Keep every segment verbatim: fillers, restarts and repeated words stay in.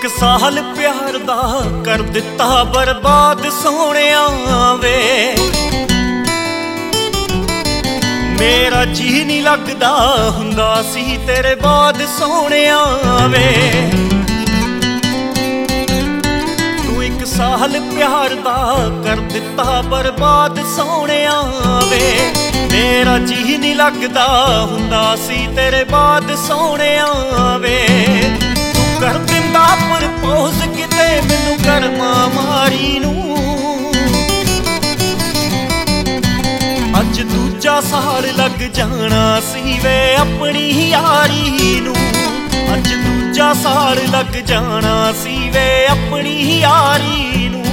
एक साल प्यार दा कर दिता बर्बाद सोहणिया वे। मेरा जी नहीं लगदा हुंदा सी तेरे बाद सोहणिया वे। तू एक साल प्यार दा कर दिता बर्बाद सोहणिया वे। मेरा जी नहीं लगदा हुंदा सी तेरे बाद सोहणिया वे। कर दिंदा प्रपोज किते मैनू करमा मारी नू। अज दूजा साल लग जाना सी वे अपनी यारी नू। अज दूजा साल लग जाना सी वे अपनी यारी नू।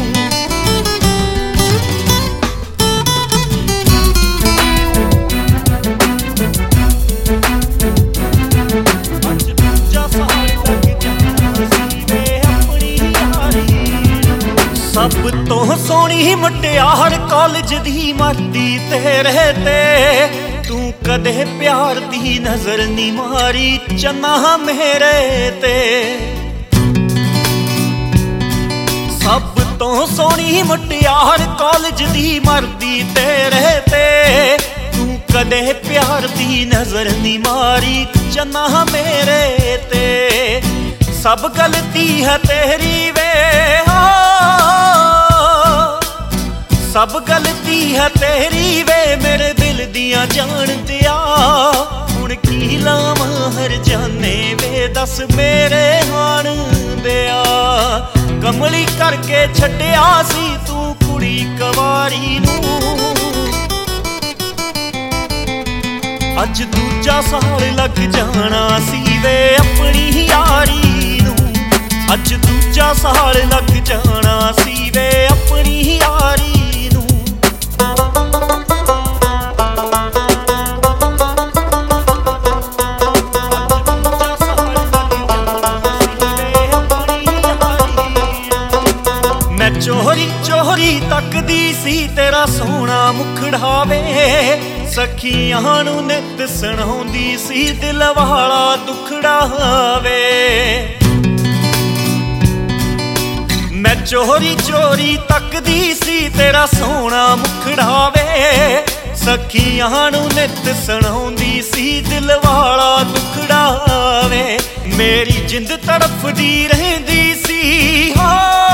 सब तो सोहनी मुटियार कॉलेज दी मरदी तेरे ते। तू कदे प्यार दी नजर नहीं मारी चन्ना मेरे ते। सब तो सोहनी मुटियार कॉलेज दी मरदी तेरे ते। तू कदे प्यार दी नजर नहीं मारी चन्ना मेरे ते। सब गलती है तेरी वे हो, सब गलती है तेरी वे मेरे दिल दियां जान दिया। हुण की लावां हर जाने वे दस मेरे हाण दिया। कमली करके छड्डिया सी तू कुड़ी कवारी नू। अज दूजा साल लग जाना सी वे अपनी यारी नू। अज दूजा साल लग जाना सी वे अपनी यारी। चोरी चोरी तकदी सी तेरा सोहना मुखड़ा वे। सखियां नू नित सुणाउंदी सी दिल वाला दुखड़ा वे। मैं चोरी चोरी तकदी सी तेरा सोहना मुखड़ा वे। सखियां नू नित सुणाउंदी सी दिल वाला दुखड़ा वे। मेरी जिंद तड़फदी रहिंदी सी हो,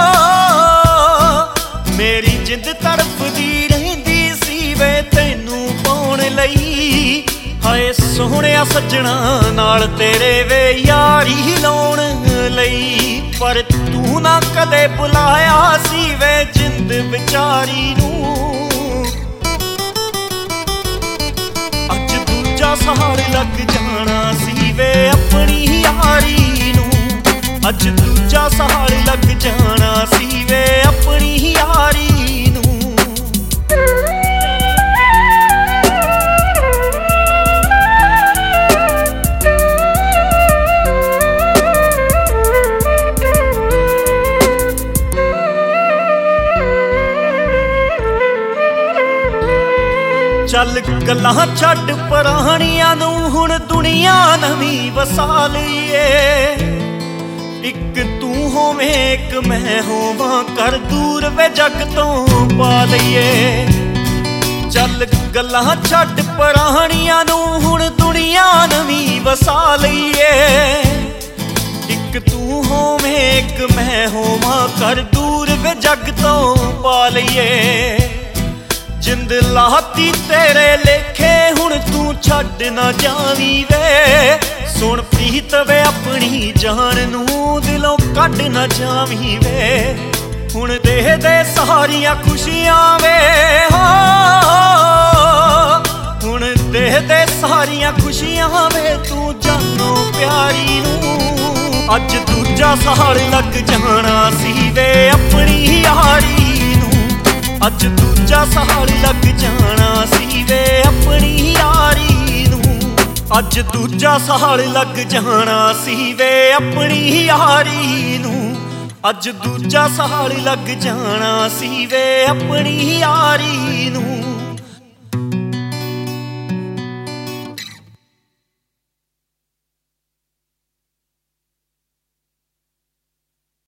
मेरी जिंद तड़फदी रहिंदी सी वे तैनू पाउण लई। हाय सोहणिया सज्जणा नाल तेरे वे यारी लाउण लई। पर तू ना कदे बुलाया सी वे जिंद विचारी नू। अज दूजा साल लग जाना सी वे अपनी यारी नू। अज दूजा साल लग जाना सी वे अपनी यारी नू। चल गल्लां छड्ड पुराणियां नू हुण दुनिया नवीं वसा लईए। एक तू होवें एक मैं होवां कर दूर वे जग तो पा लईए। चल गल्लां छड्ड पुराणियां नू हुण दुनिया नवीं वसा लईए। एक तू होवें एक मैं होवां कर दूर वे जग तो पा लईए। जिंद लाती तेरे लेखे हुण तू छड्ड ना जावी वे। सुन प्रीत वे अपनी जान नू दिलों कढ ना जावी वे। हुण दे दे सारियां खुशियां वे हो, हुण दे दे सारियां खुशियां वे तू जानो प्यारी नू। अज दूजा साल लग जाना सी वे अपनी यारी नू। अज दूजा साल लग जाना सी वे अपनी यारी नू। अज दूजा साल लग जाना सी वे अपनी यारी नू। अज दूजा साल लग जाना सी वे अपनी यारी नू।